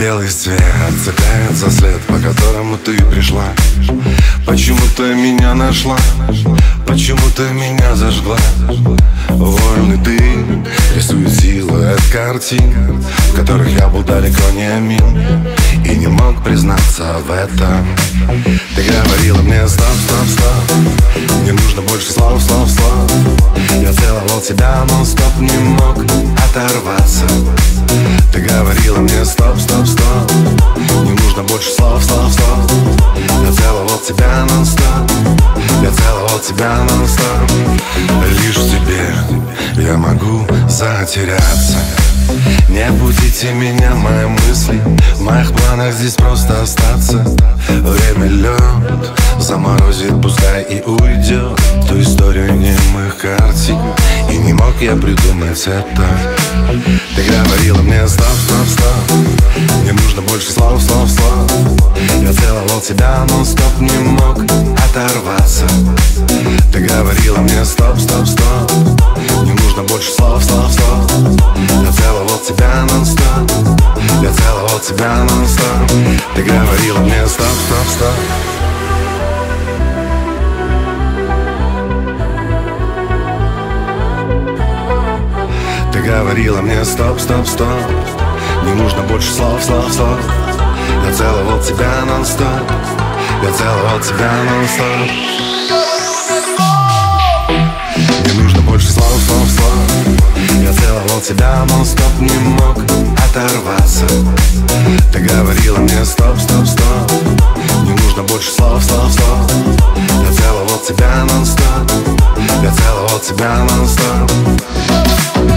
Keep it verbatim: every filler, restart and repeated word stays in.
Белый свет цепляет за след, по которому ты пришла. Почему ты меня нашла? Почему ты меня зажгла? Вольный ты рисует силуэт картин, в которых я был далеко не амин и не мог признаться в этом. Ты говорила мне: стоп, стоп, стоп, не нужно больше слов, слов, слов. Я целовал тебя, но стоп, не мог оторваться. Ты говорила мне: стоп, стоп, стоп, не нужно больше слов, слов, слов. Я целовал тебя нон-стоп, я целовал тебя нон-стоп. Лишь в тебе я могу затеряться. Не будите меня, мои мысли, в моих планах здесь просто остаться. Время лед заморозит, пускай и уйдет ту историю немых картин, и не мог я придумать это. Ты говорила мне: стоп, стоп, стоп, не нужно больше слов, слов, слов. Я целовал тебя, но стоп, не мог оторваться. Ты говорила мне: стоп, стоп, стоп, не нужно больше слов, слов, слов. Я целовал тебя нон-стоп, я целовал тебя нон-стоп. Ты говорила мне: стоп, стоп, стоп. Ты говорила мне: стоп, стоп, стоп, не нужно больше слов, слов, слов. Я целовал тебя нон-стоп, я целовал тебя нон-стоп. Не нужно больше слов, слов, слов. Я целовал тебя нон-стоп, не мог оторваться. Ты говорила мне: стоп, стоп, стоп, не нужно больше слов, слов, слов. Я целовал тебя нон-стоп, я целовал тебя нон-стоп.